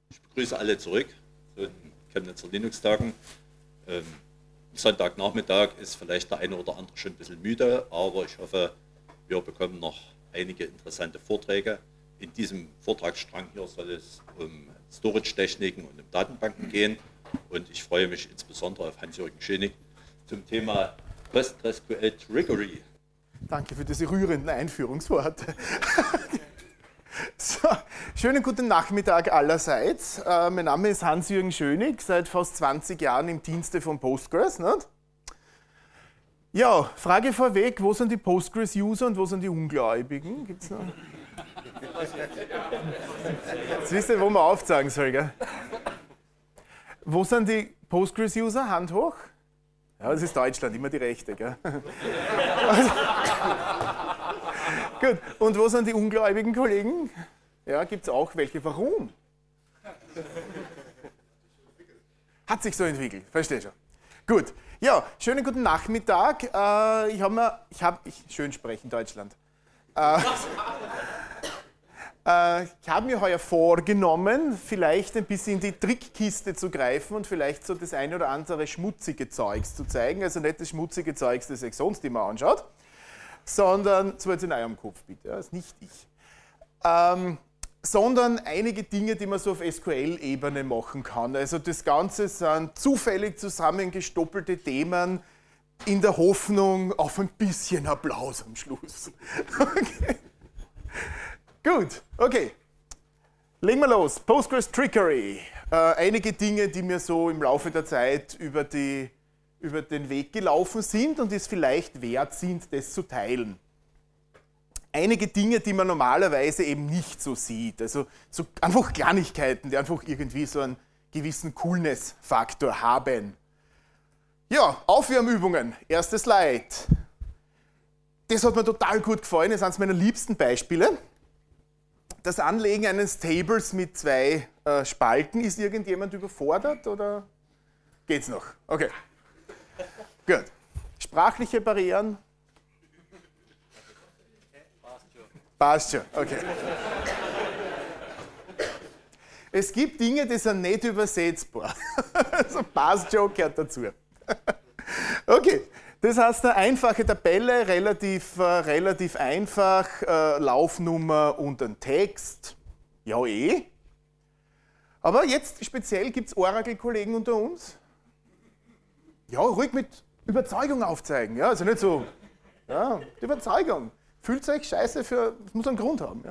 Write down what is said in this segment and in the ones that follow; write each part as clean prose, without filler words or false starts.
Ich begrüße alle zurück zu den Chemnitzer Linux-Tagen. Sonntagnachmittag ist vielleicht der eine oder andere schon ein bisschen müde, aber ich hoffe, wir bekommen noch einige interessante Vorträge. In diesem Vortragsstrang hier soll es um Storage-Techniken und um Datenbanken gehen. Und ich freue mich insbesondere auf Hans-Jürgen Schönig zum Thema PostgreSQL Trickery. Danke für diese rührenden Einführungsworte. So, schönen guten Nachmittag allerseits. Mein Name ist Hans-Jürgen Schönig, seit fast 20 Jahren im Dienste von Postgres. Nicht? Ja, Frage vorweg, wo sind die Postgres-User und wo sind die Ungläubigen? Gibt's noch? Jetzt wisst ihr, wo man aufzeigen soll, gell? Wo sind die Postgres-User? Hand hoch. Ja, das ist Deutschland, immer die Rechte, gell? Gut, und wo sind die ungläubigen Kollegen? Ja, gibt es auch welche. Warum? Hat sich so entwickelt, verstehe schon. Gut, ja, schönen guten Nachmittag. Schön sprechen, Deutschland. Ich habe mir heuer vorgenommen, vielleicht ein bisschen in die Trickkiste zu greifen und vielleicht so das eine oder andere schmutzige Zeugs zu zeigen. Also nicht das schmutzige Zeugs, das sich sonst immer anschaut, sondern, so jetzt in eurem Kopf bitte, das ist nicht ich, sondern einige Dinge, die man so auf SQL-Ebene machen kann. Also das Ganze sind zufällig zusammengestoppelte Themen in der Hoffnung auf ein bisschen Applaus am Schluss. Okay. Gut, okay. Legen wir los. Postgres Trickery. Einige Dinge, die mir so im Laufe der Zeit über den Weg gelaufen sind und es vielleicht wert sind, das zu teilen. Einige Dinge, die man normalerweise eben nicht so sieht. Also so einfach Kleinigkeiten, die einfach irgendwie so einen gewissen Coolness-Faktor haben. Ja, Aufwärmübungen. Erstes Slide. Das hat mir total gut gefallen. Das ist eines meiner liebsten Beispiele. Das Anlegen eines Tables mit zwei Spalten, ist irgendjemand überfordert oder geht's noch? Okay. Gut. Sprachliche Barrieren? Passt schon. Okay. Es gibt Dinge, die sind nicht übersetzbar. Also passt schon, gehört dazu. Okay. Das heißt, eine einfache Tabelle, relativ einfach, Laufnummer und ein Text. Ja, eh. Aber jetzt speziell gibt es Oracle-Kollegen unter uns. Ja, ruhig mit Überzeugung aufzeigen. Ja, also nicht so, ja, Überzeugung. Fühlt euch scheiße für, das muss einen Grund haben.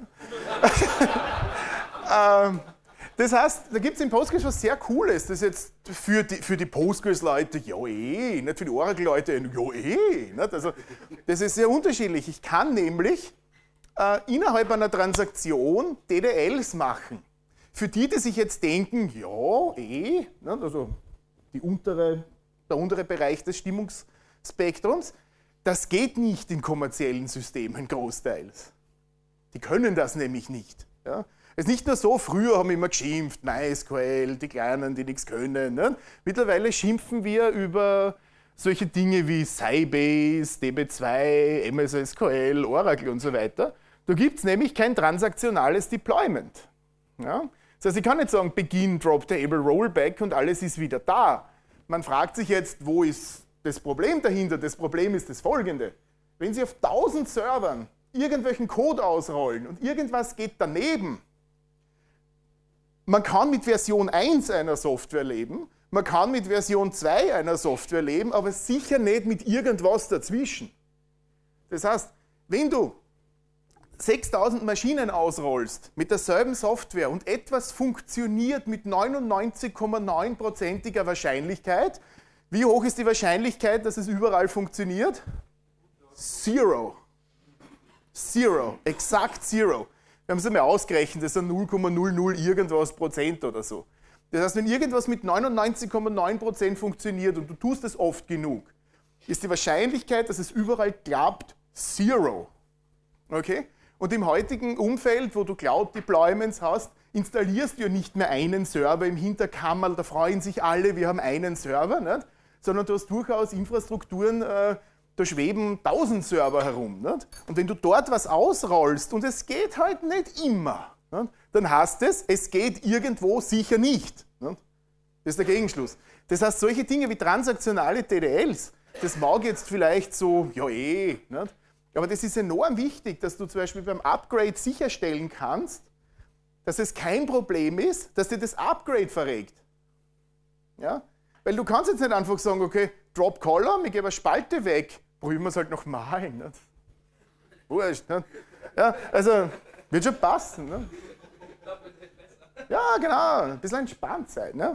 Ja. Das heißt, da gibt es in Postgres was sehr Cooles, das jetzt für die Postgres-Leute, ja eh, nicht für die Oracle-Leute, ja eh. Nicht? Also, das ist sehr unterschiedlich. Ich kann nämlich innerhalb einer Transaktion DDLs machen. Für die sich jetzt denken, ja eh, nicht? Also der untere Bereich des Stimmungsspektrums, das geht nicht in kommerziellen Systemen großteils. Die können das nämlich nicht. Ja? Es ist nicht nur so, früher haben wir immer geschimpft, MySQL, die Kleinen, die nichts können. Ne? Mittlerweile schimpfen wir über solche Dinge wie Sybase, DB2, MS SQL, Oracle und so weiter. Da gibt es nämlich kein transaktionales Deployment. Ja? Das heißt, ich kann nicht sagen, Begin, Drop Table, Rollback und alles ist wieder da. Man fragt sich jetzt, wo ist das Problem dahinter? Das Problem ist das folgende. Wenn Sie auf 1000 Servern irgendwelchen Code ausrollen und irgendwas geht daneben, man kann mit Version 1 einer Software leben, man kann mit Version 2 einer Software leben, aber sicher nicht mit irgendwas dazwischen. Das heißt, wenn du 6000 Maschinen ausrollst mit derselben Software und etwas funktioniert mit 99,9%iger Wahrscheinlichkeit, wie hoch ist die Wahrscheinlichkeit, dass es überall funktioniert? Zero. Zero. Exakt zero. Wir haben es einmal ausgerechnet, das sind 0,00 irgendwas Prozent oder so. Das heißt, wenn irgendwas mit 99,9% funktioniert und du tust es oft genug, ist die Wahrscheinlichkeit, dass es überall klappt, zero. Okay? Und im heutigen Umfeld, wo du Cloud-Deployments hast, installierst du ja nicht mehr einen Server im Hinterkammerl, da freuen sich alle, wir haben einen Server, nicht? Sondern du hast durchaus Infrastrukturen, da schweben 1000 Server herum. Nicht? Und wenn du dort was ausrollst, und es geht halt nicht immer, ne, dann heißt es geht irgendwo sicher nicht. Ne? Das ist der Gegenschluss. Das heißt, solche Dinge wie transaktionale TDLs, das mag jetzt vielleicht so, ja eh, nicht? Aber das ist enorm wichtig, dass du zum Beispiel beim Upgrade sicherstellen kannst, dass es kein Problem ist, dass dir das Upgrade verregt. Ja? Weil du kannst jetzt nicht einfach sagen, okay, Drop Column, ich gebe eine Spalte weg, probieren wir es halt noch malen. Nicht? Wurscht. Nicht? Ja, also, wird schon passen. Nicht? Ja, genau, ein bisschen entspannt sein. Ne?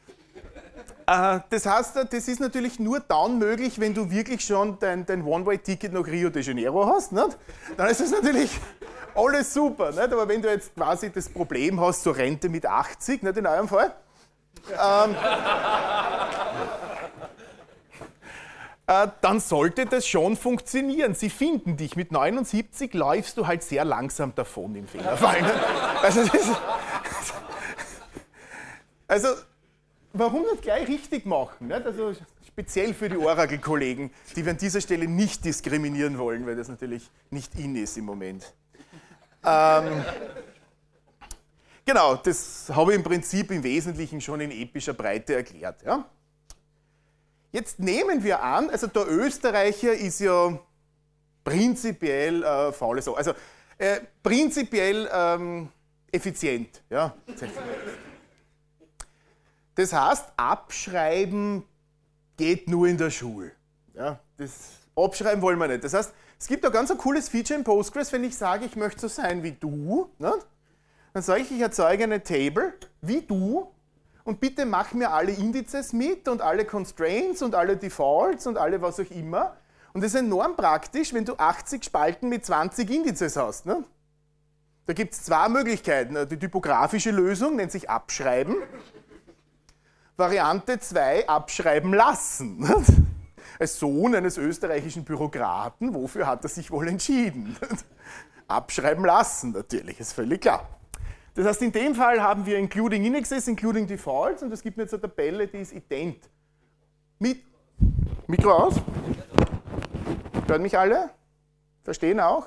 Das heißt, das ist natürlich nur dann möglich, wenn du wirklich schon dein One-Way-Ticket nach Rio de Janeiro hast. Nicht? Dann ist das natürlich alles super. Nicht? Aber wenn du jetzt quasi das Problem hast, so Rente mit 80, nicht in eurem Fall, dann sollte das schon funktionieren. Sie finden dich. Mit 79 läufst du halt sehr langsam davon im Fingerfall. Also, warum nicht gleich richtig machen? Nicht? Also speziell für die Oracle-Kollegen, die wir an dieser Stelle nicht diskriminieren wollen, weil das natürlich nicht in ist im Moment. Genau, das habe ich im Prinzip im Wesentlichen schon in epischer Breite erklärt. Ja? Jetzt nehmen wir an, also der Österreicher ist ja prinzipiell faule Sau, also prinzipiell effizient. Ja? Das heißt, abschreiben geht nur in der Schule. Ja, das abschreiben wollen wir nicht. Das heißt, es gibt ein ganz cooles Feature in Postgres, wenn ich sage, ich möchte so sein wie du, ne? Dann sage ich erzeuge eine Table wie du und bitte mach mir alle Indizes mit und alle Constraints und alle Defaults und alle was auch immer. Und das ist enorm praktisch, wenn du 80 Spalten mit 20 Indizes hast. Ne? Da gibt es zwei Möglichkeiten. Die typografische Lösung nennt sich abschreiben. Variante 2, abschreiben lassen. Als Sohn eines österreichischen Bürokraten, wofür hat er sich wohl entschieden? Abschreiben lassen natürlich, ist völlig klar. Das heißt, in dem Fall haben wir including indexes, including defaults und es gibt jetzt eine Tabelle, die ist ident. Mikro aus? Hören mich alle? Verstehen auch?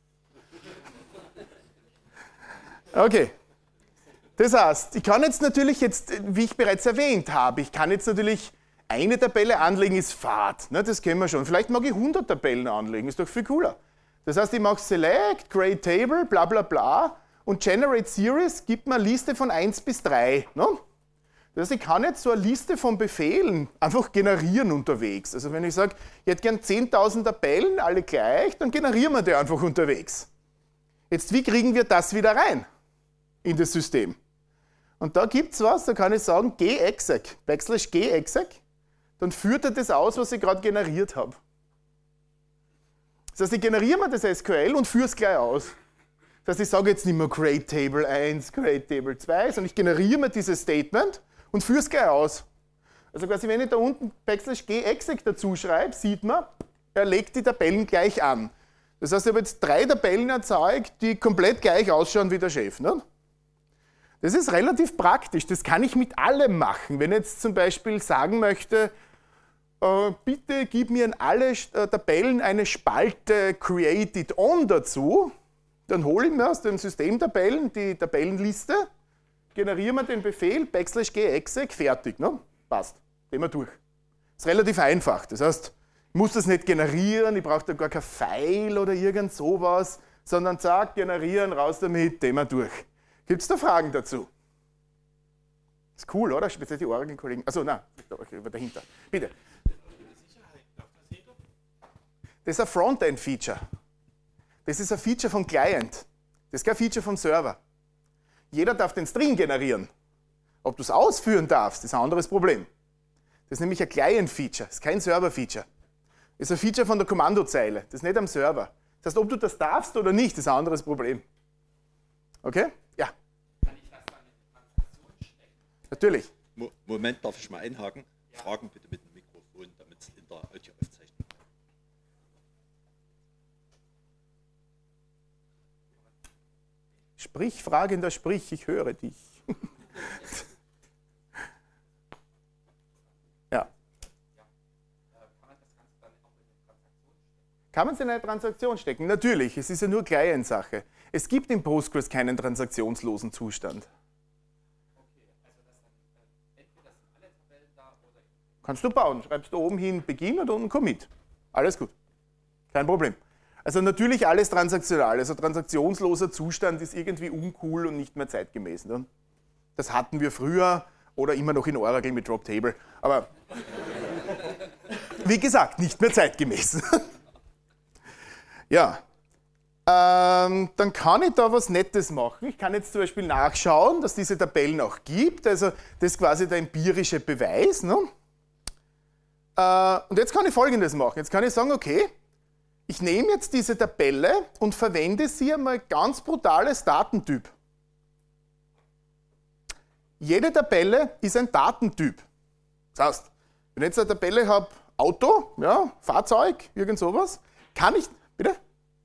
Okay. Das heißt, ich kann jetzt natürlich, wie ich bereits erwähnt habe, ich kann jetzt natürlich eine Tabelle anlegen, ist Fad, ne, das kennen wir schon. Vielleicht mag ich 100 Tabellen anlegen, ist doch viel cooler. Das heißt, ich mache Select, Create Table, bla bla bla und Generate Series gibt mir eine Liste von 1 bis 3. Ne? Das heißt, ich kann jetzt so eine Liste von Befehlen einfach generieren unterwegs. Also wenn ich sage, ich hätte gern 10.000 Tabellen, alle gleich, dann generieren wir die einfach unterwegs. Jetzt, wie kriegen wir das wieder rein in das System? Und da gibt es was, da kann ich sagen, gexec, \gexec, dann führt er das aus, was ich gerade generiert habe. Das heißt, ich generiere mir das SQL und führe es gleich aus. Das heißt, ich sage jetzt nicht mehr Create Table 1, Create Table 2, sondern ich generiere mir dieses Statement und führe es gleich aus. Also quasi, wenn ich da unten \gexec dazu schreibe, sieht man, er legt die Tabellen gleich an. Das heißt, ich habe jetzt 3 Tabellen erzeugt, die komplett gleich ausschauen wie der Chef. Ne? Das ist relativ praktisch, das kann ich mit allem machen. Wenn ich jetzt zum Beispiel sagen möchte, bitte gib mir in alle Tabellen eine Spalte Created On dazu, dann hole ich mir aus den Systemtabellen die Tabellenliste, generiere mir den Befehl \gexec, fertig, ne? Passt, gehen wir durch. Das ist relativ einfach, das heißt, ich muss das nicht generieren, ich brauche da gar kein File oder irgend sowas, sondern zack, generieren, raus damit, gehen wir durch. Gibt es da Fragen dazu? Ist cool, oder? Speziell die Oracle-Kollegen. Achso, nein, dahinter. Bitte. Das ist ein Frontend-Feature. Das ist ein Feature vom Client. Das ist kein Feature vom Server. Jeder darf den String generieren. Ob du es ausführen darfst, ist ein anderes Problem. Das ist nämlich ein Client-Feature, das ist kein Server-Feature. Das ist ein Feature von der Kommandozeile, das ist nicht am Server. Das heißt, ob du das darfst oder nicht, ist ein anderes Problem. Okay? Ja. Kann ich das dann in die Transaktion stecken? Natürlich. Moment, darf ich mal einhaken? Ja. Fragen bitte mit dem Mikrofon, damit es in der Audioaufzeichnung bleibt. Sprich, Fragender, sprich, ich höre dich. Ja. Kann man das Ganze dann auch in die Transaktion stecken? Kann man es in eine Transaktion stecken? Natürlich, es ist ja nur Client-Sache. Es gibt im Postgres keinen transaktionslosen Zustand. Okay, also das dann, entweder sind alle Tabellen da oder... Kannst du bauen. Schreibst du oben hin Beginn und unten Commit. Alles gut. Kein Problem. Also natürlich alles transaktional. Also transaktionsloser Zustand ist irgendwie uncool und nicht mehr zeitgemäß. Ne? Das hatten wir früher oder immer noch in Oracle mit Drop Table. Aber wie gesagt, nicht mehr zeitgemäß. Ja. Dann kann ich da was Nettes machen. Ich kann jetzt zum Beispiel nachschauen, dass diese Tabellen auch gibt. Also das ist quasi der empirische Beweis. Ne? Und jetzt kann ich Folgendes machen. Jetzt kann ich sagen, okay, ich nehme jetzt diese Tabelle und verwende sie einmal ganz brutales Datentyp. Jede Tabelle ist ein Datentyp. Das heißt, wenn ich jetzt eine Tabelle habe, Auto, ja, Fahrzeug, irgend sowas, kann ich, bitte?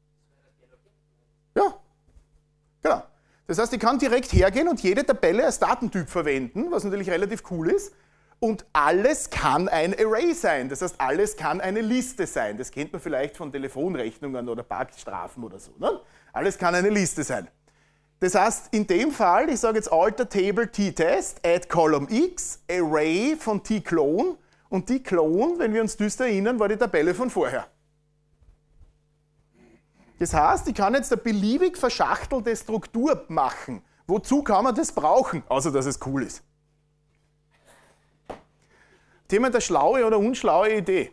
Ja, genau. Das heißt, ich kann direkt hergehen und jede Tabelle als Datentyp verwenden, was natürlich relativ cool ist. Und alles kann ein Array sein. Das heißt, alles kann eine Liste sein. Das kennt man vielleicht von Telefonrechnungen oder Parkstrafen oder so. Ne? Alles kann eine Liste sein. Das heißt, in dem Fall, ich sage jetzt alter table t-test, add column x, Array von t-clone. Und die Clone, wenn wir uns düster erinnern, war die Tabelle von vorher. Das heißt, ich kann jetzt eine beliebig verschachtelte Struktur machen. Wozu kann man das brauchen? Außer, dass es cool ist. Thema der schlaue oder unschlaue Idee.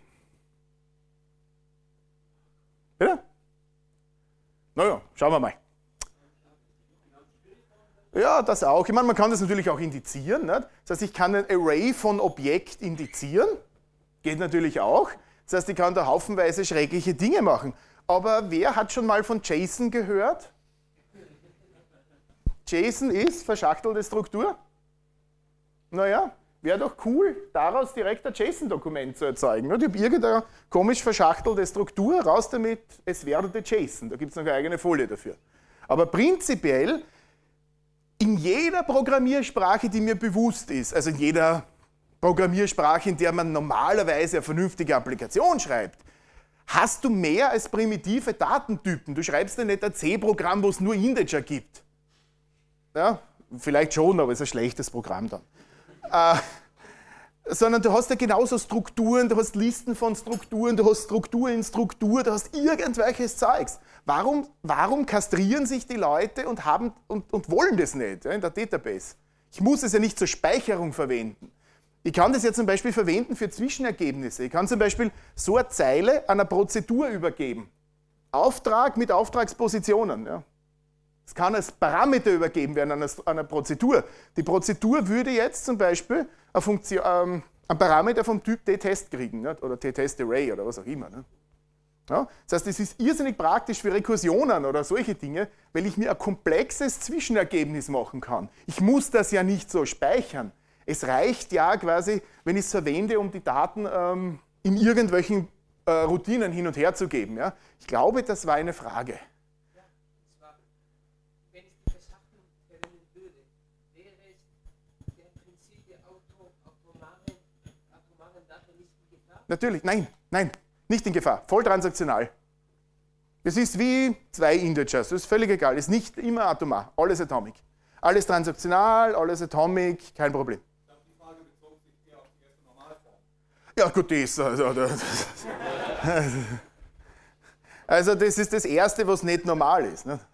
Bitte? Naja, schauen wir mal. Ja, das auch. Ich meine, man kann das natürlich auch indizieren. Nicht? Das heißt, ich kann ein Array von Objekt indizieren. Geht natürlich auch. Das heißt, ich kann da haufenweise schreckliche Dinge machen. Aber wer hat schon mal von JSON gehört? JSON ist verschachtelte Struktur. Naja, wäre doch cool, daraus direkt ein JSON-Dokument zu erzeugen. Ich habe irgendeine komisch verschachtelte Struktur, raus damit, es werde JSON. Da gibt es noch eine eigene Folie dafür. Aber prinzipiell, in jeder Programmiersprache, die mir bewusst ist, also in jeder Programmiersprache, in der man normalerweise eine vernünftige Applikation schreibt, hast du mehr als primitive Datentypen. Du schreibst ja nicht ein C-Programm, wo es nur Integer gibt. Ja, vielleicht schon, aber es ist ein schlechtes Programm dann. Sondern du hast ja genauso Strukturen, du hast Listen von Strukturen, du hast Struktur in Struktur, du hast irgendwelches Zeugs. Warum kastrieren sich die Leute und wollen das nicht, ja, in der Database? Ich muss es ja nicht zur Speicherung verwenden. Ich kann das ja zum Beispiel verwenden für Zwischenergebnisse. Ich kann zum Beispiel so eine Zeile einer Prozedur übergeben. Auftrag mit Auftragspositionen. Ja. Es kann als Parameter übergeben werden an einer Prozedur. Die Prozedur würde jetzt zum Beispiel einen Parameter vom Typ t-test kriegen, nicht? Oder t-test-array oder was auch immer. Nicht? Ja? Das heißt, es ist irrsinnig praktisch für Rekursionen oder solche Dinge, weil ich mir ein komplexes Zwischenergebnis machen kann. Ich muss das ja nicht so speichern. Es reicht ja quasi, wenn ich es verwende, um die Daten in irgendwelchen Routinen hin und her zu geben. Ja? Ich glaube, das war eine Frage. Natürlich, nein, nicht in Gefahr. Voll transaktional. Es ist wie zwei Integers, das ist völlig egal. Es ist nicht immer atomar, alles atomic. Alles transaktional, alles atomic, kein Problem. Ich glaube, die Frage bezog sich eher auf die erste Normalform. Ja gut, also das ist das Erste, was nicht normal ist. Ne?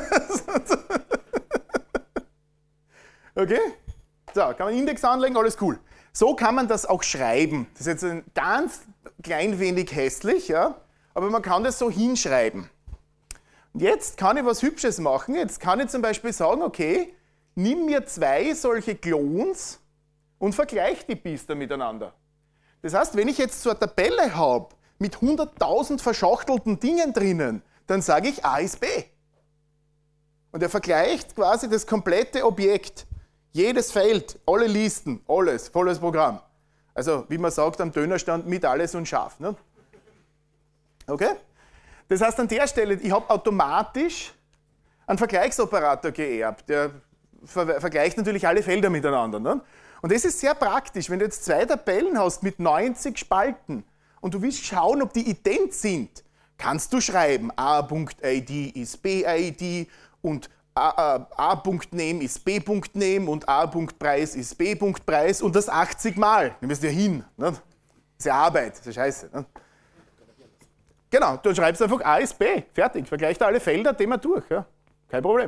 Okay? So, kann man Index anlegen, alles cool. So kann man das auch schreiben. Das ist jetzt ein ganz klein wenig hässlich, ja? Aber man kann das so hinschreiben. Und jetzt kann ich was Hübsches machen. Jetzt kann ich zum Beispiel sagen, okay, nimm mir zwei solche Clones und vergleich die Biester miteinander. Das heißt, wenn ich jetzt so eine Tabelle habe mit 100.000 verschachtelten Dingen drinnen, dann sage ich, A ist B. Und er vergleicht quasi das komplette Objekt. Jedes Feld, alle Listen, alles, volles Programm. Also, wie man sagt, am Dönerstand mit alles und scharf. Ne? Okay? Das heißt, an der Stelle, ich habe automatisch einen Vergleichsoperator geerbt. Der vergleicht natürlich alle Felder miteinander. Ne? Und das ist sehr praktisch. Wenn du jetzt zwei Tabellen hast mit 90 Spalten und du willst schauen, ob die ident sind, kannst du schreiben, a.id ist b.id und a.name ist b.name und a.preis ist b.preis und das 80 Mal. Du müsst ja hin. Nicht? Das ist ja Arbeit, das ist scheiße. Nicht? Genau, du schreibst einfach a ist b, fertig. Vergleicht alle Felder, Thema durch. Ja? Kein Problem.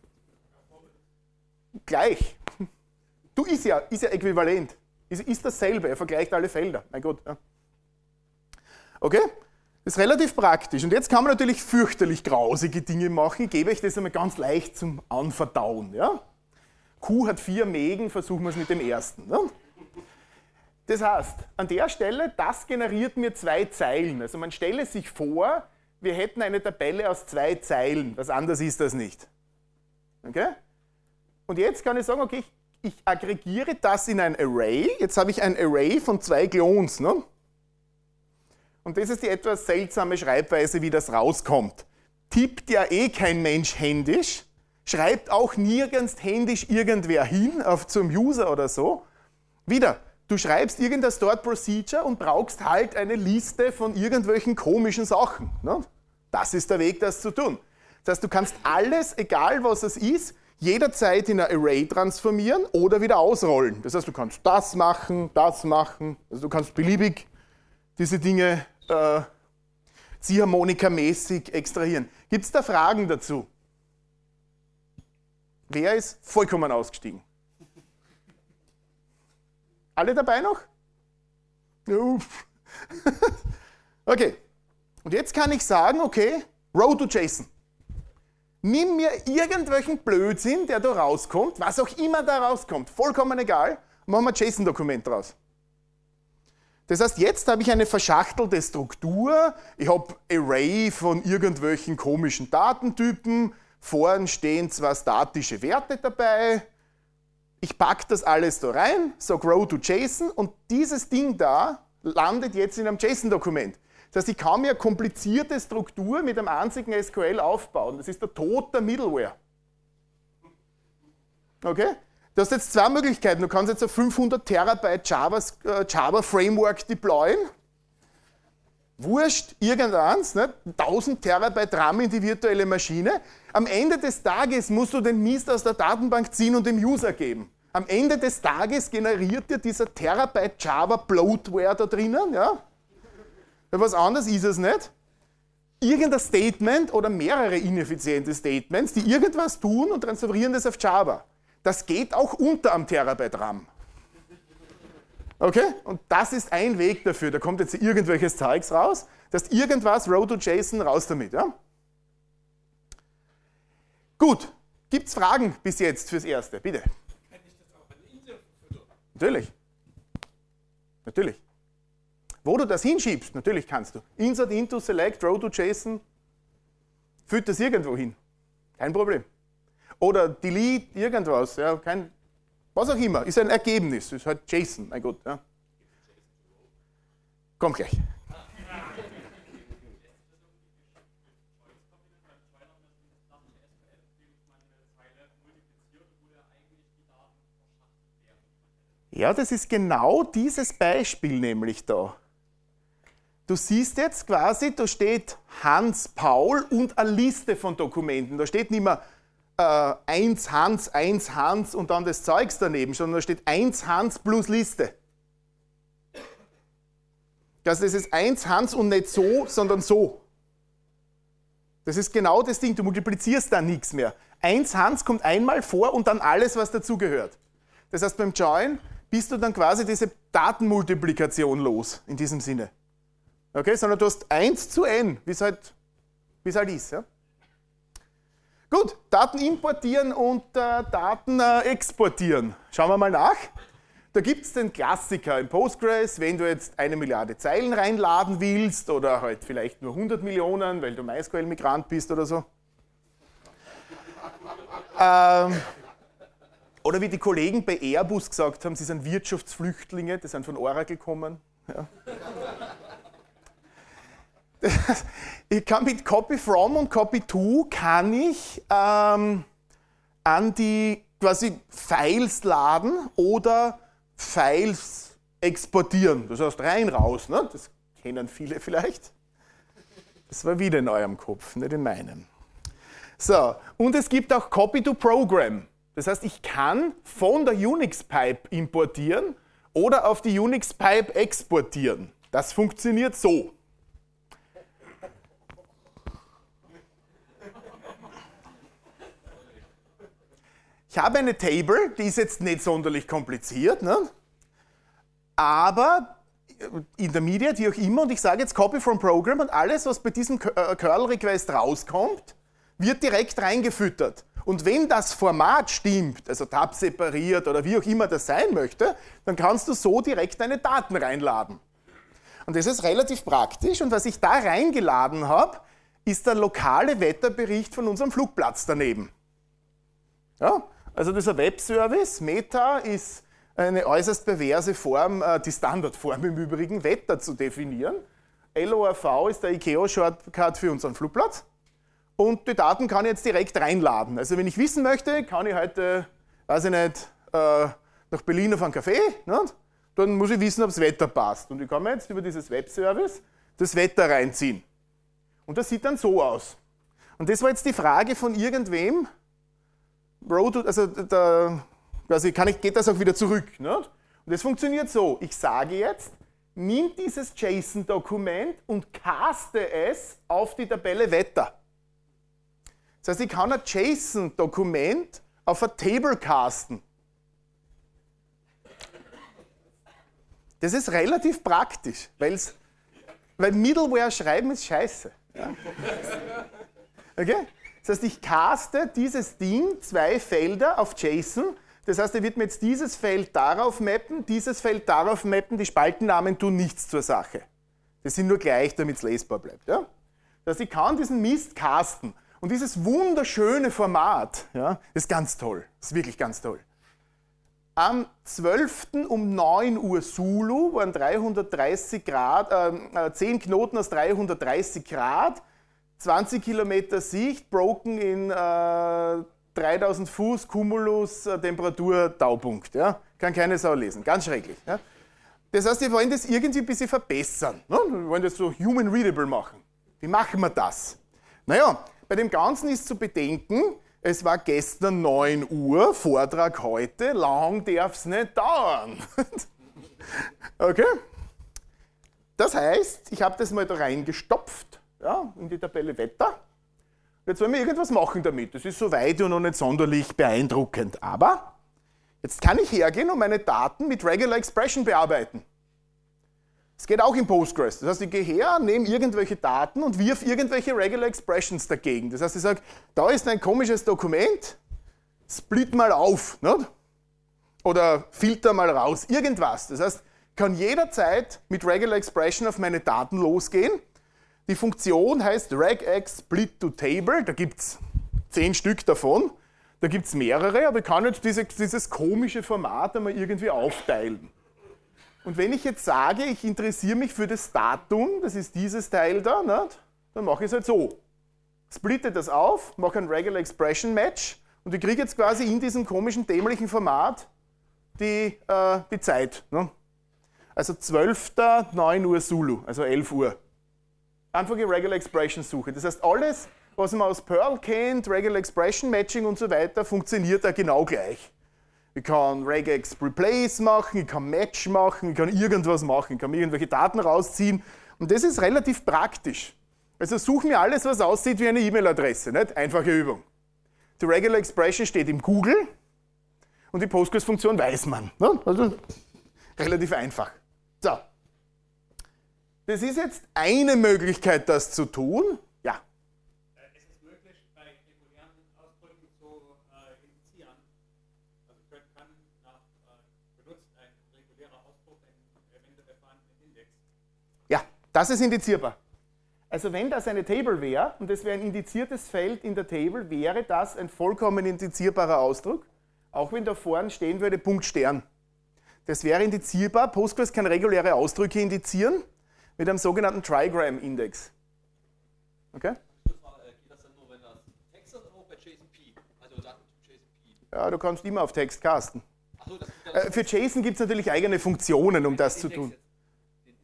Gleich. Du ist ja äquivalent. Ist dasselbe, er vergleicht alle Felder. Mein Gott. Ja. Okay? Das ist relativ praktisch. Und jetzt kann man natürlich fürchterlich grausige Dinge machen. Ich gebe euch das einmal ganz leicht zum Anverdauen. Ja? Q hat 4 Mägen, versuchen wir es mit dem ersten. Ja? Das heißt, an der Stelle, das generiert mir 2 Zeilen. Also man stelle sich vor, wir hätten eine Tabelle aus 2 Zeilen. Was anderes ist das nicht. Okay? Und jetzt kann ich sagen, okay, ich aggregiere das in ein Array. Jetzt habe ich ein Array von 2 Clones. Ne? Und das ist die etwas seltsame Schreibweise, wie das rauskommt. Tippt ja eh kein Mensch händisch, schreibt auch nirgends händisch irgendwer hin zum User oder so. Wieder, du schreibst irgendein Stored Procedure und brauchst halt eine Liste von irgendwelchen komischen Sachen. Ne? Das ist der Weg, das zu tun. Das heißt, du kannst alles, egal was es ist, jederzeit in ein Array transformieren oder wieder ausrollen. Das heißt, du kannst das machen. Also du kannst beliebig diese Dinge Ziehharmonika-mäßig extrahieren. Gibt es da Fragen dazu? Wer ist vollkommen ausgestiegen? Alle dabei noch? Okay. Und jetzt kann ich sagen, okay, Row to JSON. Nimm mir irgendwelchen Blödsinn, der da rauskommt, was auch immer da rauskommt, vollkommen egal, und machen wir ein JSON-Dokument draus. Das heißt, jetzt habe ich eine verschachtelte Struktur, ich habe Array von irgendwelchen komischen Datentypen, vorn stehen zwar statische Werte dabei, ich packe das alles da rein, sage Row to JSON und dieses Ding da landet jetzt in einem JSON-Dokument. Das heißt, ich kann mir eine komplizierte Struktur mit einem einzigen SQL aufbauen. Das ist der Tod der Middleware. Okay? Du hast jetzt 2 Möglichkeiten. Du kannst jetzt ein 500 Terabyte Java Framework deployen. Wurscht, irgendeins, ne? 1000 Terabyte RAM in die virtuelle Maschine. Am Ende des Tages musst du den Mist aus der Datenbank ziehen und dem User geben. Am Ende des Tages generiert dir dieser Terabyte Java Bloatware da drinnen, ja? Was anderes ist es nicht. Irgendein Statement oder mehrere ineffiziente Statements, die irgendwas tun und transferieren das auf Java. Das geht auch unter am Terabyte RAM. Okay? Und das ist ein Weg dafür. Da kommt jetzt irgendwelches Zeugs raus. Das ist irgendwas, Row to JSON, raus damit. Ja? Gut. Gibt es Fragen bis jetzt fürs Erste? Bitte. Kann ich das auch in Insel füttern? Natürlich. Natürlich. Wo du das hinschiebst, natürlich kannst du. Insert, into, select, row to JSON, führt das irgendwo hin. Kein Problem. Oder delete, irgendwas, ja, was auch immer, ist ein Ergebnis, ist halt JSON, mein Gott. Ja. Kommt gleich. Ja, das ist genau dieses Beispiel nämlich da. Du siehst jetzt quasi, da steht Hans Paul und eine Liste von Dokumenten. Da steht nicht mehr 1 Hans und dann das Zeugs daneben, sondern da steht 1 Hans plus Liste. Also das ist 1 Hans und nicht so, sondern so. Das ist genau das Ding, du multiplizierst da nichts mehr. 1 Hans kommt einmal vor und dann alles, was dazugehört. Das heißt, beim Join bist du dann quasi diese Datenmultiplikation los, in diesem Sinne. Okay, sondern du hast 1 zu n, wie es halt ist. Ja? Gut, Daten importieren und Daten exportieren. Schauen wir mal nach. Da gibt es den Klassiker im Postgres, wenn du jetzt 1 Milliarde Zeilen reinladen willst oder halt vielleicht nur 100 Millionen, weil du MySQL-Migrant bist oder so. Oder wie die Kollegen bei Airbus gesagt haben, sie sind Wirtschaftsflüchtlinge, die sind von Oracle gekommen. Ja. Ich kann mit Copy from und Copy to kann ich an die quasi Files laden oder Files exportieren. Das heißt rein, raus. Ne? Das kennen viele vielleicht. Das war wieder in eurem Kopf, nicht in meinem. So, und es gibt auch Copy to Program. Das heißt, ich kann von der Unix-Pipe importieren oder auf die Unix-Pipe exportieren. Das funktioniert so. Ich habe eine Table, die ist jetzt nicht sonderlich kompliziert, ne? Aber Intermediate, wie auch immer, und ich sage jetzt Copy from Program und alles, was bei diesem Curl-Request rauskommt, wird direkt reingefüttert. Und wenn das Format stimmt, also tab separiert oder wie auch immer das sein möchte, dann kannst du so direkt deine Daten reinladen. Und das ist relativ praktisch. Und was ich da reingeladen habe, ist der lokale Wetterbericht von unserem Flugplatz daneben. Ja, also das ist ein Webservice. Meta ist eine äußerst perverse Form, die Standardform im Übrigen, Wetter zu definieren. LORV ist der ICAO-Shortcut für unseren Flugplatz. Und die Daten kann ich jetzt direkt reinladen. Also wenn ich wissen möchte, kann ich heute, weiß ich nicht, nach Berlin auf einen Café, nicht? Dann muss ich wissen, ob das Wetter passt. Und ich kann mir jetzt über dieses Webservice das Wetter reinziehen. Und das sieht dann so aus. Und das war jetzt die Frage von irgendwem, also geht das auch wieder zurück. Nicht? Und das funktioniert so. Ich sage jetzt, nimm dieses JSON-Dokument und caste es auf die Tabelle Wetter. Das heißt, ich kann ein JSON-Dokument auf ein Table casten. Das ist relativ praktisch, weil Middleware schreiben ist scheiße. Ja. Okay? Das heißt, ich caste dieses Ding, 2 Felder auf JSON. Das heißt, er wird mir jetzt dieses Feld darauf mappen, dieses Feld darauf mappen, die Spaltennamen tun nichts zur Sache. Die sind nur gleich, damit es lesbar bleibt. Ja? Das heißt, ich kann diesen Mist casten. Und dieses wunderschöne Format, ja, ist ganz toll. Ist wirklich ganz toll. Am 12. um 9 Uhr Zulu waren 330 Grad, 10 Knoten aus 330 Grad, 20 Kilometer Sicht, broken in 3000 Fuß, Cumulus, Temperatur, Taupunkt. Ja? Kann keine Sau lesen, ganz schrecklich. Ja? Das heißt, wir wollen das irgendwie ein bisschen verbessern. Ne? Wir wollen das so human readable machen. Wie machen wir das? Naja, bei dem Ganzen ist zu bedenken, es war gestern 9 Uhr, Vortrag heute, lang darf es nicht dauern. Okay? Das heißt, ich habe das mal da reingestopft, ja, in die Tabelle Wetter. Jetzt wollen wir irgendwas machen damit. Das ist soweit ja noch nicht sonderlich beeindruckend. Aber jetzt kann ich hergehen und meine Daten mit Regular Expression bearbeiten. Das geht auch in Postgres. Das heißt, ich gehe her, nehme irgendwelche Daten und wirf irgendwelche Regular Expressions dagegen. Das heißt, ich sage, da ist ein komisches Dokument, split mal auf, nicht? Oder filter mal raus, irgendwas. Das heißt, ich kann jederzeit mit Regular Expression auf meine Daten losgehen. Die Funktion heißt regex split to table, da gibt es 10 Stück davon. Da gibt es mehrere, aber ich kann jetzt dieses komische Format einmal irgendwie aufteilen. Und wenn ich jetzt sage, ich interessiere mich für das Datum, das ist dieses Teil da, nicht? Dann mache ich es halt so. Splitte das auf, mache ein Regular Expression Match und ich kriege jetzt quasi in diesem komischen, dämlichen Format die Zeit. Ne? Also 12. 9 Uhr Zulu, also 11 Uhr. Einfach die Regular Expression suche. Das heißt, alles, was man aus Perl kennt, Regular Expression Matching und so weiter, funktioniert da genau gleich. Ich kann regex replace machen, ich kann Match machen, ich kann irgendwas machen, ich kann mir irgendwelche Daten rausziehen. Und das ist relativ praktisch. Also such mir alles, was aussieht wie eine E-Mail-Adresse, nicht? Einfache Übung. Die Regular Expression steht im Google und die Postgres-Funktion weiß man. Ne? Also relativ einfach. So. Das ist jetzt eine Möglichkeit, das zu tun. Ja. Es ist möglich, bei regulären Ausdrücken zu indizieren. Also kann benutzt ein regulärer Ausdruck einen der vorhandenen Index. Ja, das ist indizierbar. Also wenn das eine Table wäre und das wäre ein indiziertes Feld in der Table, wäre das ein vollkommen indizierbarer Ausdruck, auch wenn da vorne stehen würde Punkt Stern. Das wäre indizierbar. Postgres kann reguläre Ausdrücke indizieren mit einem sogenannten Trigram-Index. Okay? Geht das dann nur, wenn das Text ist oder auch bei JSON-P? Also Daten zu JSON-P? Ja, du kannst immer auf Text casten. Ach so, das Für JSON gibt es natürlich eigene Funktionen, um das zu tun. Den Index da.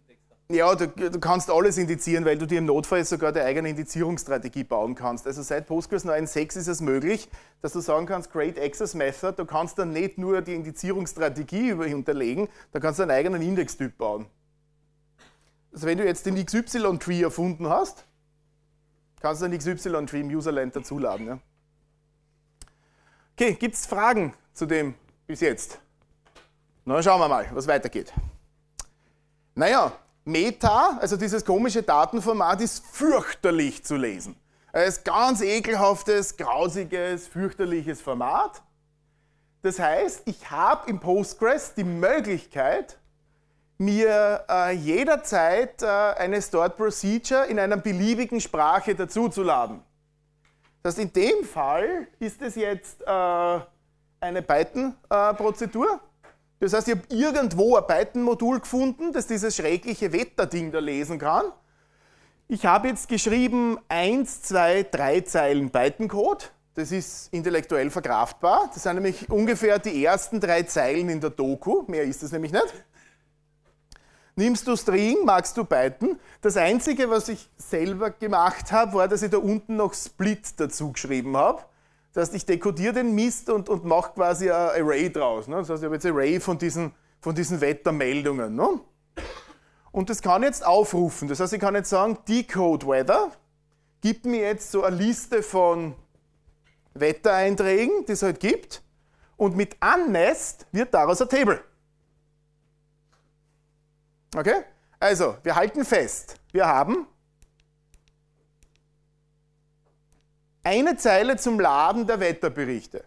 Ja, du kannst alles indizieren, weil du dir im Notfall sogar deine eigene Indizierungsstrategie bauen kannst. Also seit Postgres 9.6 ist es möglich, dass du sagen kannst, Create Access Method, du kannst dann nicht nur die Indizierungsstrategie hinterlegen, da kannst du einen eigenen Indextyp bauen. Also wenn du jetzt den XY-Tree erfunden hast, kannst du den XY-Tree im Userland dazuladen. Ja? Okay, gibt es Fragen zu dem bis jetzt? Na, schauen wir mal, was weitergeht. Naja, Meta, also dieses komische Datenformat, ist fürchterlich zu lesen. Es ist ganz ekelhaftes, grausiges, fürchterliches Format. Das heißt, ich habe im Postgres die Möglichkeit, mir jederzeit eine Stored Procedure in einer beliebigen Sprache dazuzuladen. Das heißt, in dem Fall ist es jetzt eine Python-Prozedur. Das heißt, ich habe irgendwo ein Python-Modul gefunden, das dieses schreckliche Wetterding da lesen kann. Ich habe jetzt geschrieben 1, 2, 3 Zeilen Python-Code. Das ist intellektuell verkraftbar. Das sind nämlich ungefähr die ersten 3 Zeilen in der Doku. Mehr ist es nämlich nicht. Nimmst du String, magst du Python. Das Einzige, was ich selber gemacht habe, war, dass ich da unten noch Split dazu geschrieben habe. Das heißt, ich dekodiere den Mist und mache quasi ein Array draus. Ne? Das heißt, ich habe jetzt ein Array von diesen Wettermeldungen. Ne? Und das kann ich jetzt aufrufen. Das heißt, ich kann jetzt sagen, decode weather, gibt mir jetzt so eine Liste von Wettereinträgen, die es halt gibt. Und mit unnest wird daraus ein Table. Okay? Also, wir halten fest, wir haben eine Zeile zum Laden der Wetterberichte.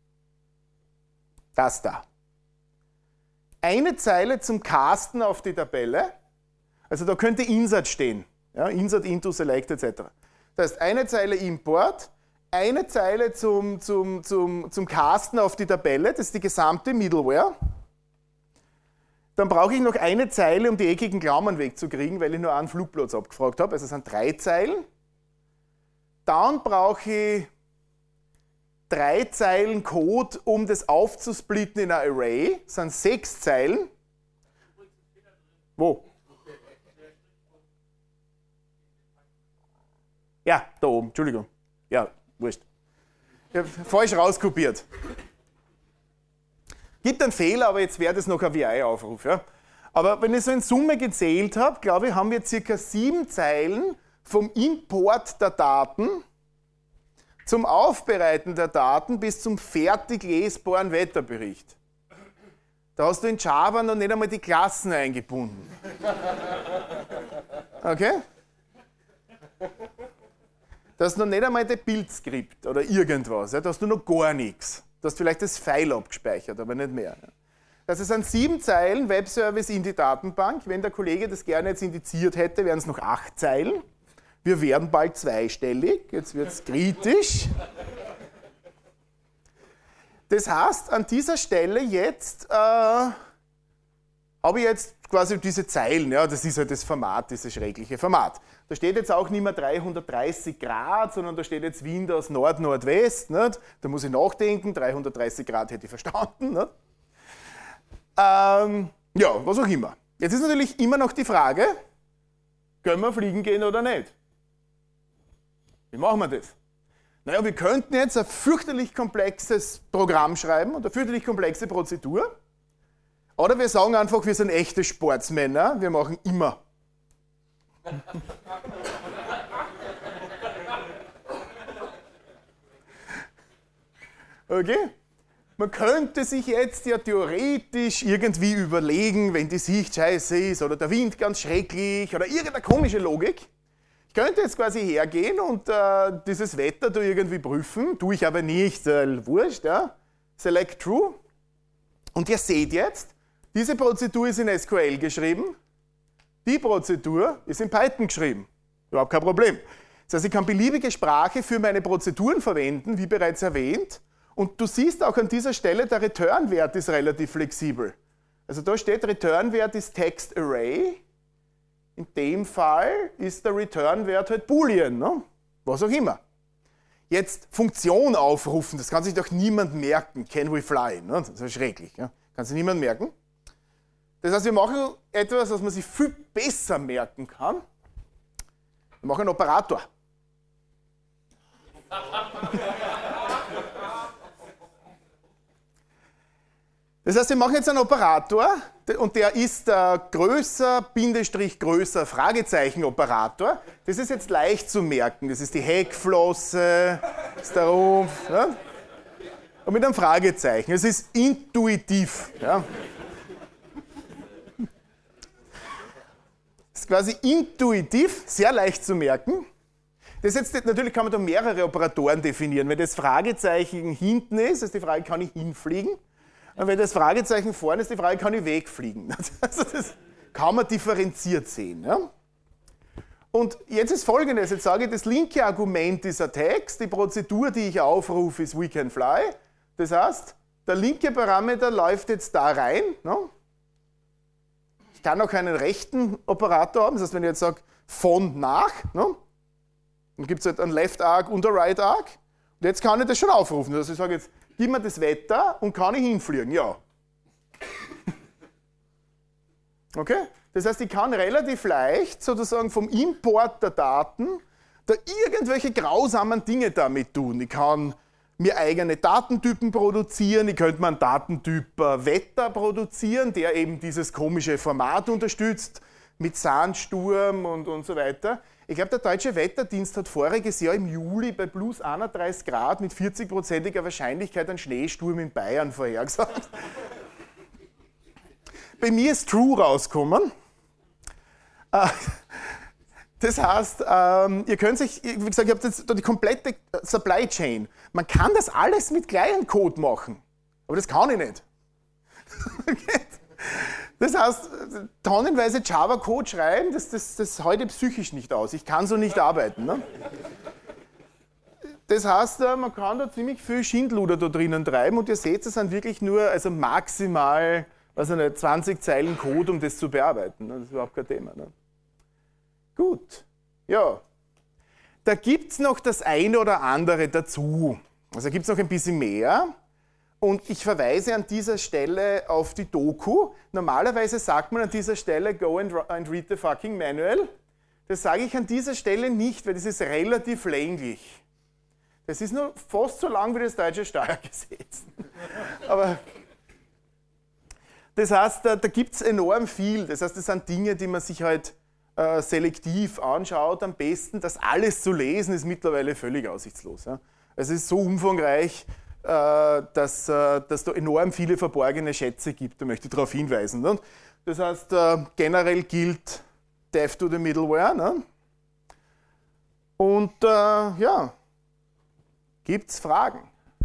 Das da. Eine Zeile zum Casten auf die Tabelle. Also da könnte Insert stehen. Ja, Insert, into, select etc. Das heißt, eine Zeile Import, eine Zeile zum Casten auf die Tabelle, das ist die gesamte Middleware. Dann brauche ich noch eine Zeile, um die eckigen Klammern wegzukriegen, weil ich nur einen Flugplatz abgefragt habe. Also es sind 3 Zeilen. Dann brauche ich 3 Zeilen Code, um das aufzusplitten in ein Array. Das sind 6 Zeilen. Wo? Ja, da oben, Entschuldigung. Ja, wurscht. Ich habe falsch rauskopiert. Gibt einen Fehler, aber jetzt wäre das noch ein VI-Aufruf. Ja? Aber wenn ich so in Summe gezählt habe, glaube ich, haben wir ca. 7 Zeilen vom Import der Daten zum Aufbereiten der Daten bis zum fertig lesbaren Wetterbericht. Da hast du in Java noch nicht einmal die Klassen eingebunden. Okay? Da hast du noch nicht einmal das Bildskript oder irgendwas. Ja? Da hast du noch gar nichts. Du hast vielleicht das File abgespeichert, aber nicht mehr. Das sind 7 Zeilen Webservice in die Datenbank. Wenn der Kollege das gerne jetzt indiziert hätte, wären es noch 8 Zeilen. Wir werden bald zweistellig. Jetzt wird es kritisch. Das heißt, an dieser Stelle jetzt habe ich jetzt quasi diese Zeilen. Ja, das ist halt das Format, dieses schreckliche Format. Da steht jetzt auch nicht mehr 330 Grad, sondern da steht jetzt Windows Nord-Nordwest. Nicht? Da muss ich nachdenken, 330 Grad hätte ich verstanden. Nicht? Ja, was auch immer. Jetzt ist natürlich immer noch die Frage, können wir fliegen gehen oder nicht? Wie machen wir das? Naja, wir könnten jetzt ein fürchterlich komplexes Programm schreiben und eine fürchterlich komplexe Prozedur. Oder wir sagen einfach, wir sind echte Sportsmänner, wir machen immer. Okay? Man könnte sich jetzt ja theoretisch irgendwie überlegen, wenn die Sicht scheiße ist oder der Wind ganz schrecklich oder irgendeine komische Logik. Ich könnte jetzt quasi hergehen und dieses Wetter da irgendwie prüfen, tue ich aber nicht, wurscht, ja? Select True. Und ihr seht jetzt, diese Prozedur ist in SQL geschrieben, die Prozedur ist in Python geschrieben. Überhaupt kein Problem. Das heißt, ich kann beliebige Sprache für meine Prozeduren verwenden, wie bereits erwähnt. Und du siehst auch an dieser Stelle, der Return-Wert ist relativ flexibel. Also da steht, Return-Wert ist Text Array. In dem Fall ist der Return-Wert halt Boolean, ne? Was auch immer. Jetzt Funktion aufrufen, das kann sich doch niemand merken. Can we fly? Ne? Das ist schrecklich. Ja? Kann sich niemand merken. Das heißt, wir machen etwas, was man sich viel besser merken kann, dann mache ich einen Operator. Das heißt, wir machen jetzt einen Operator und der ist der größer, Bindestrich größer, Fragezeichen Operator. Das ist jetzt leicht zu merken. Das ist die Heckflosse, das ist der Rumpf. Ja? Und mit einem Fragezeichen. Es ist intuitiv. Ja? Das ist quasi intuitiv, sehr leicht zu merken. Das jetzt, natürlich kann man da mehrere Operatoren definieren. Wenn das Fragezeichen hinten ist die Frage, kann ich hinfliegen? Und wenn das Fragezeichen vorne ist, die Frage, kann ich wegfliegen? Also das kann man differenziert sehen. Ja? Und jetzt ist Folgendes, jetzt sage ich, das linke Argument ist ein Text, die Prozedur, die ich aufrufe, ist we can fly. Das heißt, der linke Parameter läuft jetzt da rein. Ne? Ich kann auch einen rechten Operator haben, das heißt, wenn ich jetzt sage, von nach, ne? Dann gibt es halt einen Left Arc und einen Right Arc. Und jetzt kann ich das schon aufrufen. Also ich sage jetzt, gib mir das Wetter und kann ich hinfliegen? Ja. Okay? Das heißt, ich kann relativ leicht sozusagen vom Import der Daten da irgendwelche grausamen Dinge damit tun. Ich kann mir eigene Datentypen produzieren, ich könnte mir einen Datentyp Wetter produzieren, der eben dieses komische Format unterstützt, mit Sandsturm und so weiter. Ich glaube, der Deutsche Wetterdienst hat voriges Jahr im Juli bei plus 31 Grad mit 40%iger Wahrscheinlichkeit einen Schneesturm in Bayern vorhergesagt. Bei mir ist True rausgekommen. Das heißt, ihr könnt sich, wie gesagt, ihr habt jetzt die komplette Supply Chain. Man kann das alles mit Client-Code machen, aber das kann ich nicht. Das heißt, tonnenweise Java-Code schreiben, das halte ich psychisch nicht aus. Ich kann so nicht arbeiten. Ne? Das heißt, man kann da ziemlich viel Schindluder da drinnen treiben und ihr seht, es sind wirklich nur also maximal 20 Zeilen Code, um das zu bearbeiten. Das ist überhaupt kein Thema. Ne? Gut, ja. Da gibt es noch das eine oder andere dazu. Also gibt es noch ein bisschen mehr. Und ich verweise an dieser Stelle auf die Doku. Normalerweise sagt man an dieser Stelle, go and read the fucking manual. Das sage ich an dieser Stelle nicht, weil das ist relativ länglich. Das ist nur fast so lang wie das deutsche Steuergesetz. Aber das heißt, da gibt es enorm viel. Das heißt, das sind Dinge, die man sich halt selektiv anschaut. Am besten, das alles zu lesen, ist mittlerweile völlig aussichtslos. Ja? Es ist so umfangreich, dass da enorm viele verborgene Schätze gibt, da möchte ich darauf hinweisen. Ne? Das heißt, generell gilt Death to the Middleware. Ne? Und ja, gibt es Fragen?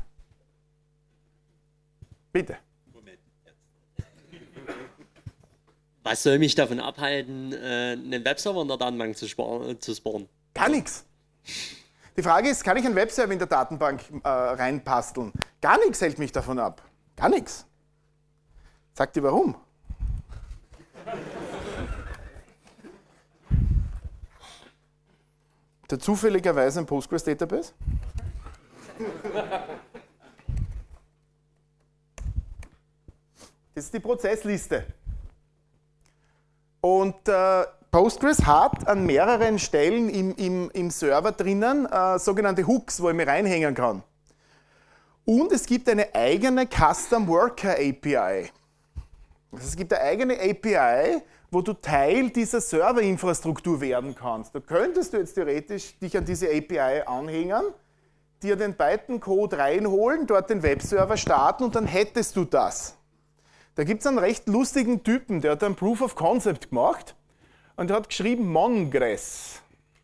Bitte. Moment, jetzt. Was soll mich davon abhalten, einen Webserver in der Datenbank zu spawnen? Gar nichts. Die Frage ist, kann ich einen Webserver in der Datenbank reinpasteln? Gar nichts hält mich davon ab. Gar nichts. Sagt ihr warum? Der zufälligerweise ein Postgres-Database? Das ist die Prozessliste. Und Postgres hat an mehreren Stellen im Server drinnen sogenannte Hooks, wo ich mich reinhängen kann. Und es gibt eine eigene Custom Worker API. Also es gibt eine eigene API, wo du Teil dieser Serverinfrastruktur werden kannst. Da könntest du jetzt theoretisch dich an diese API anhängen, dir den Python-Code reinholen, dort den Webserver starten und dann hättest du das. Da gibt es einen recht lustigen Typen, der hat ein Proof of Concept gemacht. Und er hat geschrieben Mongress.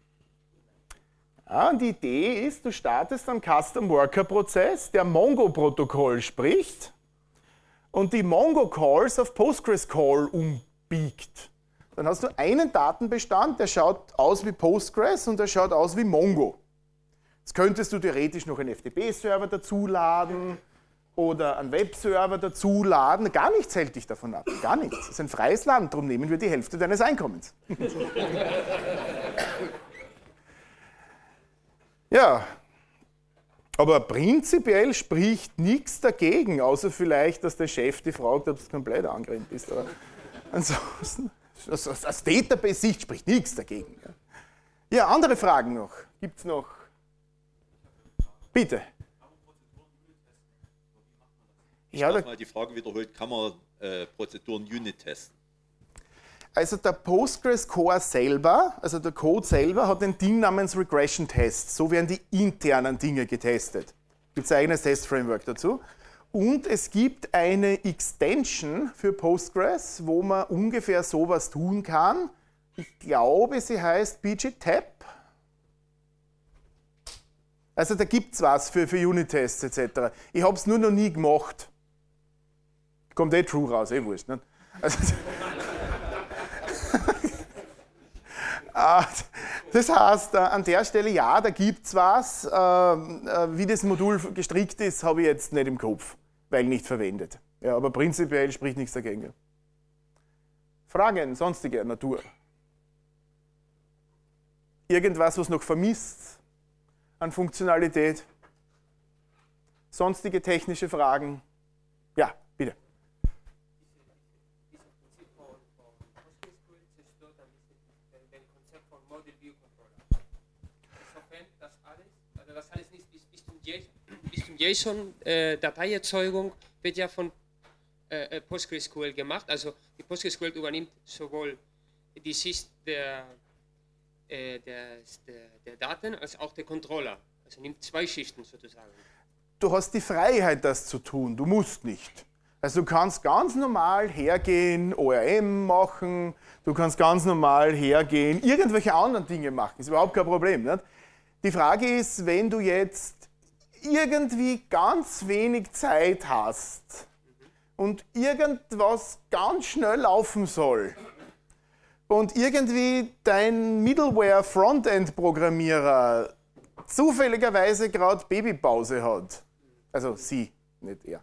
Ja, und die Idee ist, du startest einen Custom Worker Prozess, der Mongo-Protokoll spricht und die Mongo-Calls auf Postgres-Call umbiegt. Dann hast du einen Datenbestand, der schaut aus wie Postgres und der schaut aus wie Mongo. Jetzt könntest du theoretisch noch einen FTP-Server dazuladen oder einen Webserver dazuladen. Gar nichts hält dich davon ab. Gar nichts. Das ist ein freies Land, darum nehmen wir die Hälfte deines Einkommens. Ja, aber prinzipiell spricht nichts dagegen, außer vielleicht, dass der Chef die fragt, ob du komplett angrenzt bist. Aber ansonsten Aus Database-Sicht spricht nichts dagegen. Ja, andere Fragen noch? Gibt es noch? Bitte. Ich Ja, darf mal die Frage wiederholt, kann man Prozeduren Unit testen? also der Postgres Core selber, also der Code selber, hat ein Ding namens Regression Test. So werden die internen Dinge getestet. Gibt es ein eigenes Testframework dazu. Und es gibt eine Extension für Postgres, wo man ungefähr sowas tun kann. Ich glaube, sie heißt BGTab. Also da gibt es was für Unit-Tests etc. Ich habe es nur noch nie gemacht. Kommt eh true raus, eh wurscht. Ne? Also, das heißt, an der Stelle, ja, da gibt es was. Wie das Modul gestrickt ist, habe ich jetzt nicht im Kopf, weil nicht verwendet. Ja, aber prinzipiell spricht nichts dagegen. Fragen sonstiger Natur? Irgendwas, was noch vermisst an Funktionalität? Sonstige technische Fragen? Ja, bitte. Dieses Prinzip von PostgreSQL zerstört ein bisschen den Konzept von Model View Controller. Insofern, das alles nicht bis zum JSON-Dateierzeugung wird ja von PostgreSQL gemacht. Also die PostgreSQL übernimmt sowohl die Sicht der Daten als auch der Controller. Also nimmt zwei Schichten sozusagen. Du hast die Freiheit, das zu tun. Du musst nicht. Also du kannst ganz normal hergehen, ORM machen, du kannst ganz normal hergehen, irgendwelche anderen Dinge machen. Ist überhaupt kein Problem. Nicht? Die Frage ist, wenn du jetzt irgendwie ganz wenig Zeit hast und irgendwas ganz schnell laufen soll und irgendwie dein Middleware-Frontend-Programmierer zufälligerweise gerade Babypause hat, also sie, nicht er,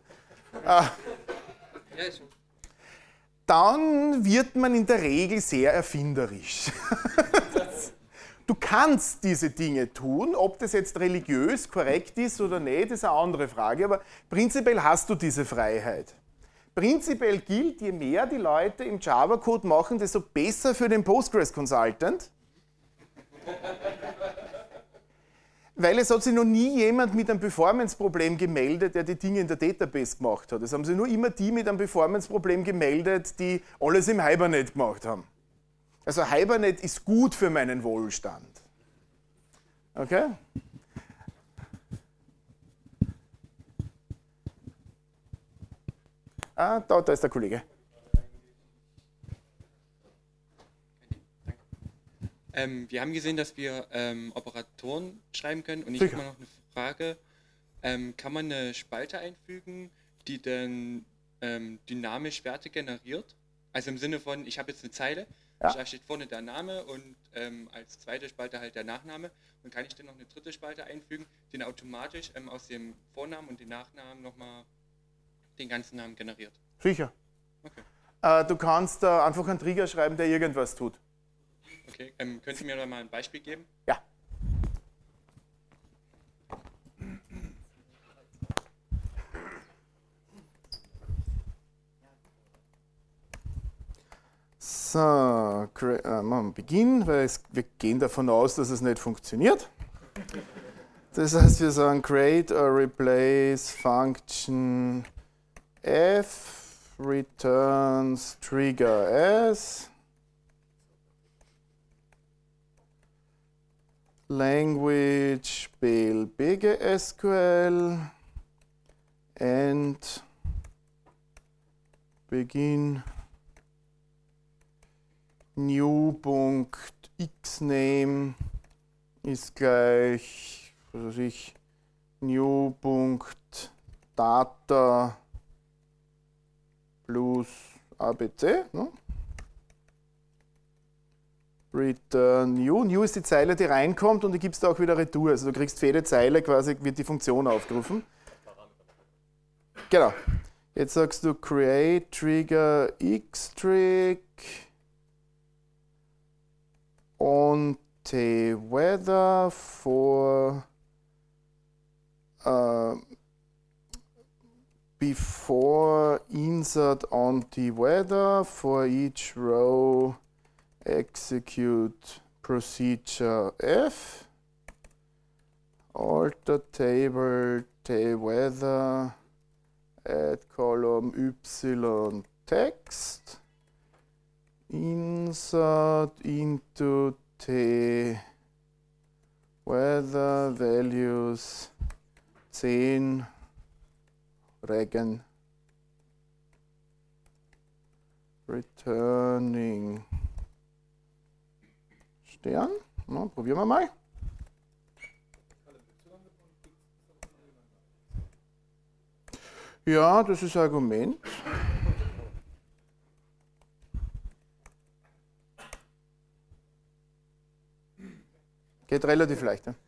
dann wird man in der Regel sehr erfinderisch. Du kannst diese Dinge tun, ob das jetzt religiös korrekt ist oder nicht, ist eine andere Frage, aber prinzipiell hast du diese Freiheit. Prinzipiell gilt, je mehr die Leute im Java-Code machen, desto besser für den Postgres-Consultant. Weil es hat sich noch nie jemand mit einem Performance-Problem gemeldet, der die Dinge in der Database gemacht hat. Es haben sich nur immer die mit einem Performance-Problem gemeldet, die alles im Hibernate gemacht haben. Also Hibernate ist gut für meinen Wohlstand. Okay? Da ist der Kollege. Wir haben gesehen, dass wir Operatoren schreiben können und ich Sicher. habe mal noch eine Frage. Kann man eine Spalte einfügen, die dann dynamisch Werte generiert? Also im Sinne von, ich habe jetzt eine Zeile, Ja. da steht vorne der Name und als zweite Spalte halt der Nachname. Und kann ich dann noch eine dritte Spalte einfügen, die dann automatisch aus dem Vornamen und dem Nachnamen nochmal den ganzen Namen generiert? Sicher. Okay. Du kannst einfach einen Trigger schreiben, der irgendwas tut. Okay. Können Sie mir da mal ein Beispiel geben? Ja. So, machen wir Beginn, weil wir gehen davon aus, dass es nicht funktioniert. Das heißt, wir sagen create or replace function f returns trigger s language BSQL and begin new.xname ist gleich, was weiß ich, new.data plus ABC. Ne? Return new. New ist die Zeile, die reinkommt und die gibst du auch wieder retour. Also du kriegst für jede Zeile quasi, wird die Funktion aufgerufen. Genau. Jetzt sagst du create trigger xtrig on the weather for before insert on the weather for each row execute procedure F, alter table weather, add column Y text, insert into the weather values 10 Regen, returning Stern. Na, probieren wir mal. Ja, das ist ein Argument. Geht relativ leicht. Ne?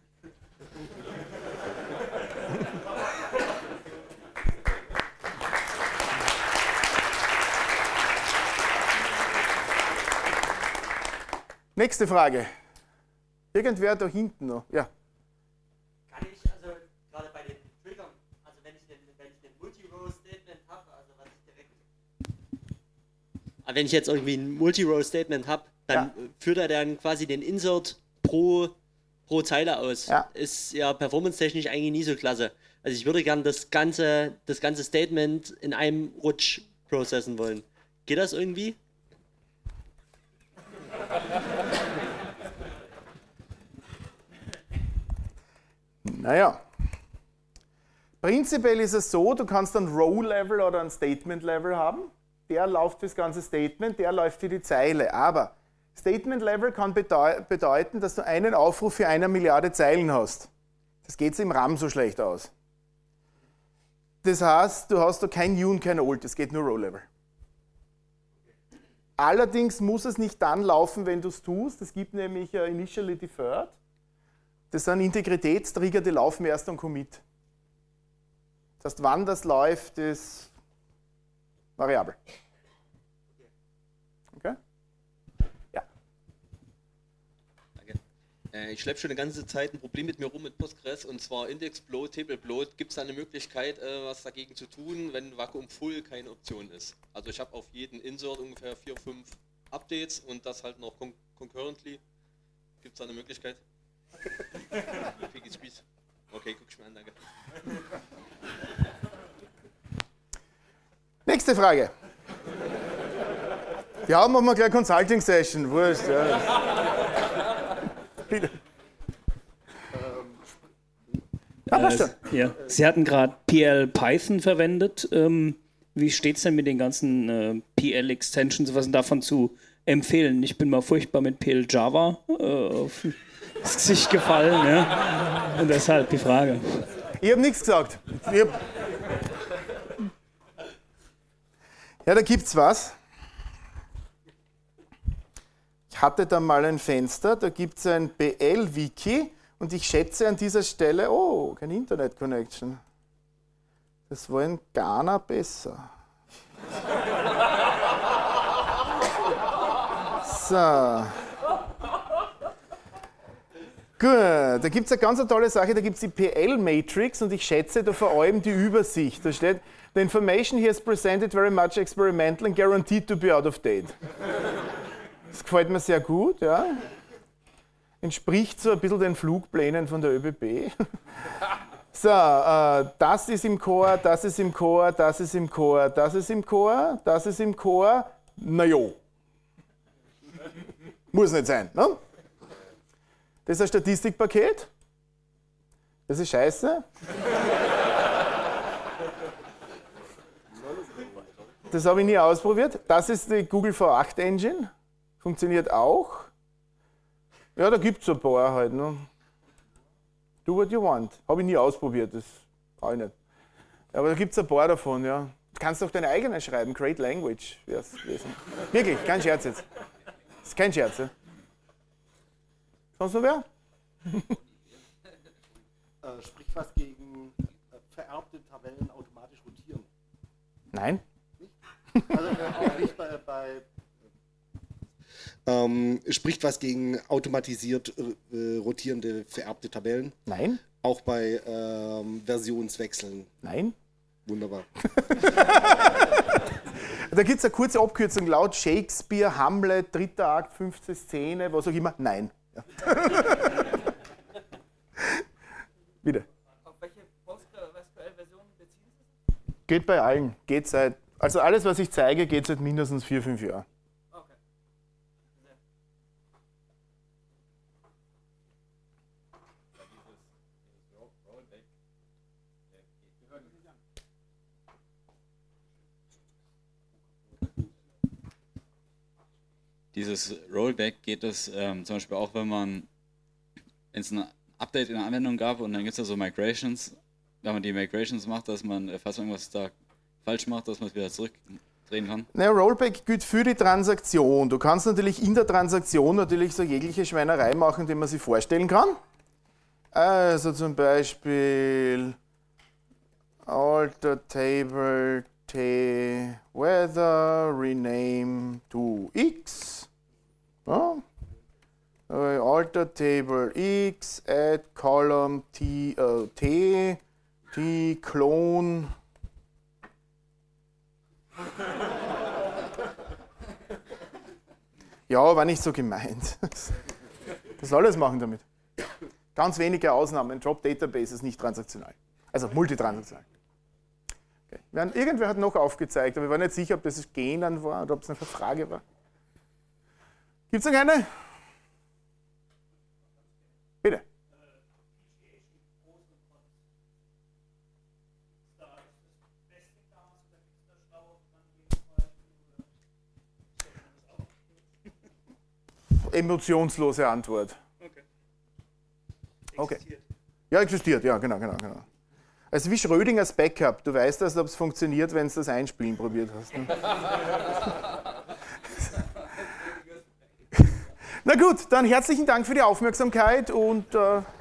Nächste Frage. Irgendwer da hinten noch? Ja. Kann ich also gerade bei den Triggern, also wenn ich den Multi-Row-Statement habe, also was ich direkt. Aber wenn ich jetzt irgendwie ein Multi-Row-Statement habe, dann führt er dann quasi den Insert pro Zeile aus. Ja. Ist ja performance-technisch eigentlich nie so klasse. Also ich würde gern das ganze Statement in einem Rutsch processen wollen. Geht das irgendwie? Naja, prinzipiell ist es so, du kannst ein Row-Level oder ein Statement-Level haben. Der läuft für das ganze Statement, der läuft für die Zeile. Aber Statement-Level kann bedeuten, dass du einen Aufruf für 1 Milliarde Zeilen hast. Das geht im RAM so schlecht aus. Das heißt, du hast da kein New und kein Old, es geht nur Row-Level. Allerdings muss es nicht dann laufen, wenn du es tust. Es gibt nämlich Initially Deferred. Das sind Integritätstrigger, die laufen erst am Commit. Das heißt, wann das läuft, ist variabel. Okay? Ja. Danke. Ich schleppe schon eine ganze Zeit ein Problem mit mir rum mit Postgres, und zwar Index-Bloat, Table-Bloat. Gibt es da eine Möglichkeit, was dagegen zu tun, wenn Vakuum Full keine Option ist? Also ich habe auf jeden Insert ungefähr 4, 5 Updates und das halt noch concurrently. Gibt es da eine Möglichkeit? Okay, guck ich mir an, danke. Nächste Frage. Ja, machen wir gleich Consulting-Session. Wurscht. Ja. Bitte. Ja, passt schon. Ja. Sie hatten gerade PL Python verwendet. Wie steht es denn mit den ganzen PL-Extensions? Was sind davon zu empfehlen? Ich bin mal furchtbar mit PL Java auf das Gesicht gefallen. Ja? Und deshalb die Frage. Ich habe nichts gesagt. Ja, da gibt's was. Ich hatte da mal ein Fenster, da gibt es ein BL-Wiki und ich schätze an dieser Stelle, oh, kein Internet-Connection. Das war in Ghana besser. So. Gut, da gibt es eine ganz tolle Sache, da gibt es die PL-Matrix und ich schätze da vor allem die Übersicht. Da steht, the information here is presented very much experimental and guaranteed to be out of date. Das gefällt mir sehr gut, ja. Entspricht so ein bisschen den Flugplänen von der ÖBB. So, das ist im Core, das ist im Core, das ist im Core, das ist im Core, das ist im Core. Na jo. Muss nicht sein, ne? Das ist ein Statistikpaket. Das ist scheiße. Das habe ich nie ausprobiert. Das ist die Google V8 Engine. Funktioniert auch. Ja, da gibt es ein paar halt. Ne? Do what you want. Habe ich nie ausprobiert, das auch nicht. Aber da gibt es ein paar davon, ja. Du kannst doch deine eigene schreiben, Great Language. Wirklich, kein Scherz jetzt. Das ist kein Scherz. Ja? Sonst noch wer? Spricht was gegen vererbte Tabellen automatisch rotieren? Nein. Nicht? Also auch nicht bei spricht was gegen automatisiert rotierende vererbte Tabellen? Nein. Auch bei Versionswechseln? Nein. Wunderbar. Da gibt es eine kurze Abkürzung, laut Shakespeare, Hamlet, 3. Akt, 5. Szene, was auch immer. Nein. Ja. Bitte. Auf welche PostgreSQL-Version beziehen Sie sich? Geht bei allen. Geht also alles, was ich zeige, geht seit mindestens 4-5 Jahren. Okay. Dieses Rollback geht es zum Beispiel auch, wenn es ein Update in der Anwendung gab und dann gibt es ja so Migrations, wenn man die Migrations macht, dass man, falls man irgendwas da falsch macht, dass man es wieder zurückdrehen kann. Naja, Rollback gilt für die Transaktion. Du kannst natürlich in der Transaktion natürlich so jegliche Schweinerei machen, die man sich vorstellen kann. Also zum Beispiel alter table weather rename to x. Ja. Alter table x add column t clone. Ja, war nicht so gemeint. Das soll es machen damit. Ganz wenige Ausnahmen. Drop Database ist nicht transaktional. Also multitransaktional. Okay. Irgendwer hat noch aufgezeigt, aber wir waren nicht sicher, ob das Genen war oder ob es eine Frage war. Gibt es noch eine? Bitte. Emotionslose Antwort. Okay. Ja, existiert, ja, genau. Also wie Schrödingers Backup. Du weißt erst, ob es funktioniert, wenn du das Einspielen probiert hast. Ne? Na gut, dann herzlichen Dank für die Aufmerksamkeit und